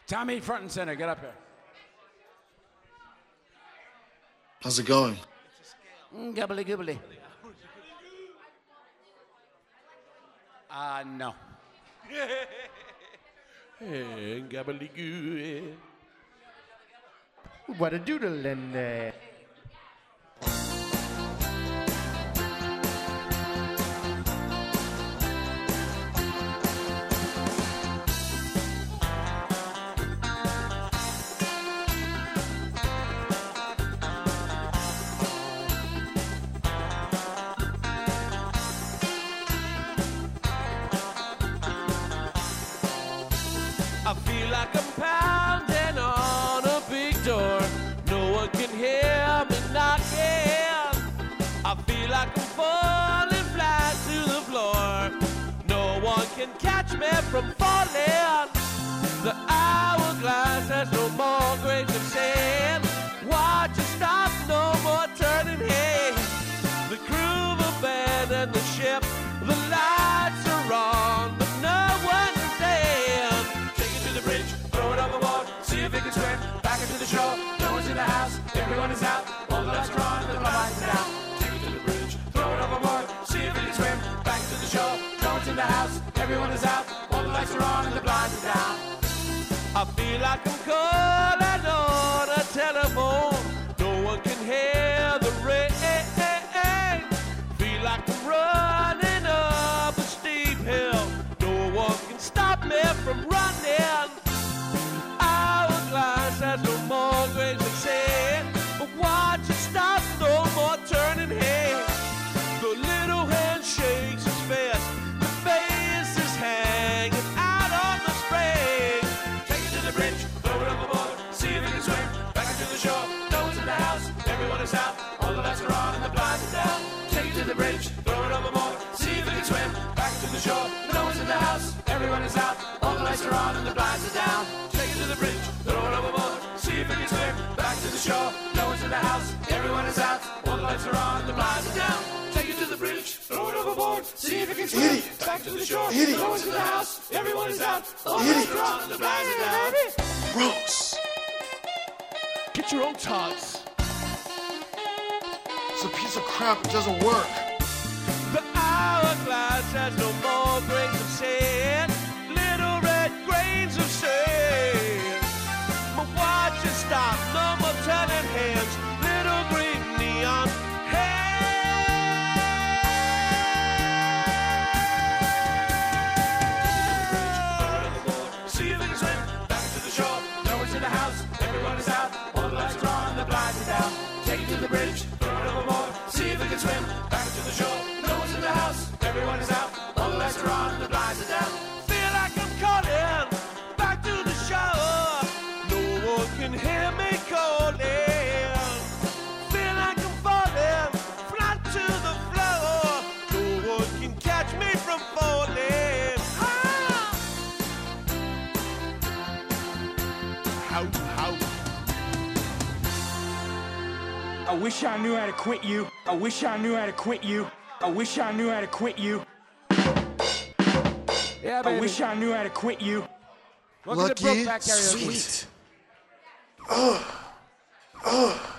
Tommy, front and center. Get up here. How's it going? Gibbly gibbly. No. Hey, gabbly-goo. What a doodle and I feel like I'm pounding on a big door. No one can hear me knocking. I feel like I'm falling flat to the floor. No one can catch me from falling. The hourglass has no more grace of sand. Watch it stop, no more turning head. The crew, the band, and the ship, the lights are on, but no one is there. Take it to the bridge, throw it overboard, see if it can swim. Back into the shore, no one's in the house, everyone is out, all the lights are on, the lights are down. Take it to the bridge, throw it overboard, see if it can swim. Back into the shore, no one's in the house, everyone is out, all the lights are on, and the blinds are down. I feel like I'm calling on a telephone. No one can hear the rain. Feel like I'm running up a steep hill. No one can stop me from running. Hourglass has no more grace than sand. But watch it stop, no more turning head. The little hand shakes his fist. The face is hanging out on the spring. Take it to the bridge, throw it overboard, see if it can swim. Back into the shore, no one's in the house, everyone is out, all the lights are on and the blinds are down. Take it to the bridge, throw it overboard, see if it can swim. Back to the shore, no one's in the house, everyone is out, all the lights are on and the blinds are down. Take it to the bridge, throw it overboard, see if it can swim. Back to the shore, no one's in the house, everyone is out, all the lights are on and the blinds are down. Take it to the bridge, throw it overboard, see if it can swim. Idiot. Back to the shore, Idiot. no one's in the house, everyone is out, all the lights are on and the blinds are down. Gross. Get your own togs. It's a piece of crap. It doesn't work. The hourglass has no more grains of sand, little red grains of sand. My watch is stopped, no more turning hands, little green neon hands. See if it can swim, back to the shore, no one's in the house, everyone is out, all the lights are on, the blinds are down. Take it to the bridge, throw it overboard, see if it can swim, back to the shore, no one's in the house, everyone is out, all the lights are on, the blinds are down. Feel like I'm calling, back to the shore, no one can hear me calling. Feel like I'm falling, flat to the floor, no one can catch me from falling. Ah! How? I wish I knew how to quit you. I wish I knew how to quit you. I wish I knew how to quit you. Yeah, baby. I wish I knew how to quit you. Welcome to Lucky. Brokeback Karaoke. Sweet. Ugh.